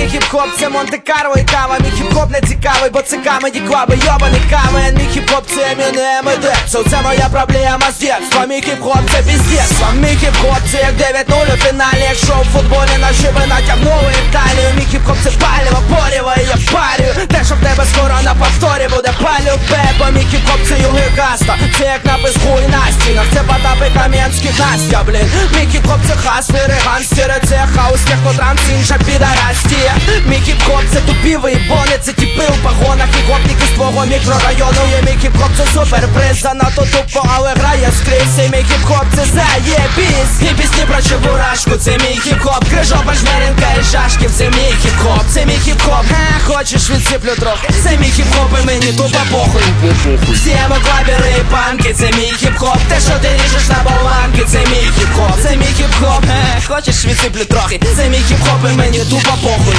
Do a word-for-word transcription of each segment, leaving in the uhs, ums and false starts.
хіп-хоп це Монте-Карло і кава. Мій хіп-хоп не цікавий, бо це камеді клаби, йобаний камен. Мій хіп-хоп це Емінем і Депсо, це моя проблема з дєтства. Мій хіп-хоп це піздєтство. Мій хіп-хоп це як дев'ять нуль у фіналі. Якщо в футболі на шиби натягнули Італію. Мій хіп-хоп це паліво, поріво, і я парю те, що в тебе скоро на повторі буде палю бебо. Мій хіп-хоп це юги каста, це як напис хуй на стінах, це Потап і Кам'янський Настя, блін. Мій хіп-хоп це хаслери, ганстери, це хаус, технотранс, інша підарастія. Мій хіп-хоп це тупі виїбони, це тіпи у погонах і гопніки з твого мікрорайону. Є мій хіп-хоп це суперприз, занадто тупо, але грає скрізь. І мій хіп-хоп це заєбісь. І пісні про чебурашку, це мій хіп-хоп. Крижопа, жмеренка і шашків, це мій хіп-хоп. Це мій хіп-хоп, ха, хочеш відсиплю трохи. Це мій хіп-хоп і мені тупо похуй. Всі емотлабери і панки, це мій хіп-хоп. Те, що ти ріжеш на болванки, це мій хіп-хоп. Це мій хіп-хоп, ха, хочеш відсиплю трохи. Це мій хіп-хоп і мені тупо похуй.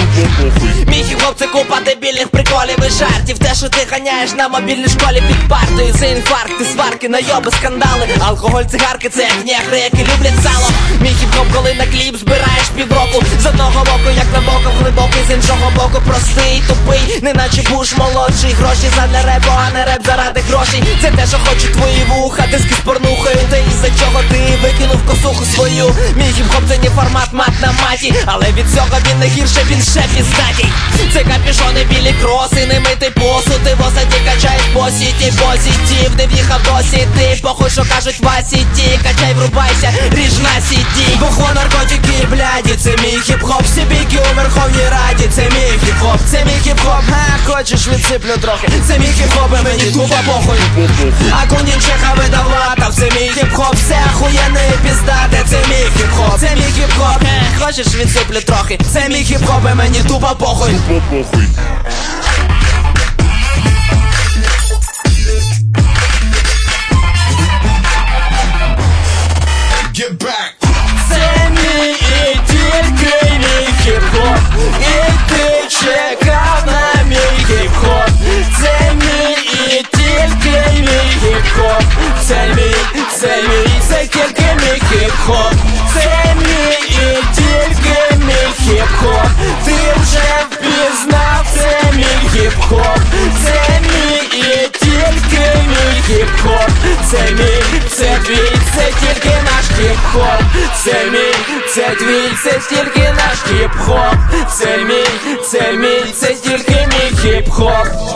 Мій хіп-хоп це купа дебільних приколів і жартів. Те, що ти ганяєш на мобільній школі під партою. Це інфаркти, сварки, найоби, скандали. Алкоголь, цигарки, це як негри, які люблять сало. Мій хіп-хоп, коли на кліп збираєш півроку. З одного боку, як на боку, глибокий, з іншого боку, простий, тупий. Неначе Буш молодший, гроші задля репу, а не реп заради грошей. Це те, що хочуть твої вуха, диски з порнухою. Та із-за чого ти викинув косуху свою. Мій хіп-хоп це не формат мат на маті, але від цього він не гірше, він ще піздатій. Це капюшони, білі кроси, не митий посуд. Ти в осаді качаєш по сіті, позитив. Не в'їхав досі, ти похуй, що кажуть Васі ті. Качай, врубайся, ріж на сіті. Бухло, наркотики, бляді, це мій хіп-хоп. Всі бійки у Верховній Раді, це мій хіп-хоп. Це мій хіп-хоп, ха, хочеш відсиплю трохи. Це мій хіп-хоп і мені тупо похуй. А Кунінчеха видаватав, це мій хіп-хоп. Все охуєнне і піздате, це мій хіп-хоп. Це мій хіп-хоп, ха, хочеш відсиплю трохи. Це мій хіп-хоп і мені тупо похуй. Get back! Це мій і тільки мій хіп-хоп. І ти чекав на мій хіп-хоп. Це мій і тільки мій хіп-хоп. Це мій, це мій, це тільки мій хіп-хоп. Це мій і тільки мій хіп-хоп. Ти вже впізнав, це мій хіп-хоп. Це мій і тільки мій хіп-хоп. Це мій, це твій, це тільки наш хіп-хоп. Це мій, це твій, це тільки наш хіп-хоп. Це мій, це мій, це тільки мій хіп-хоп.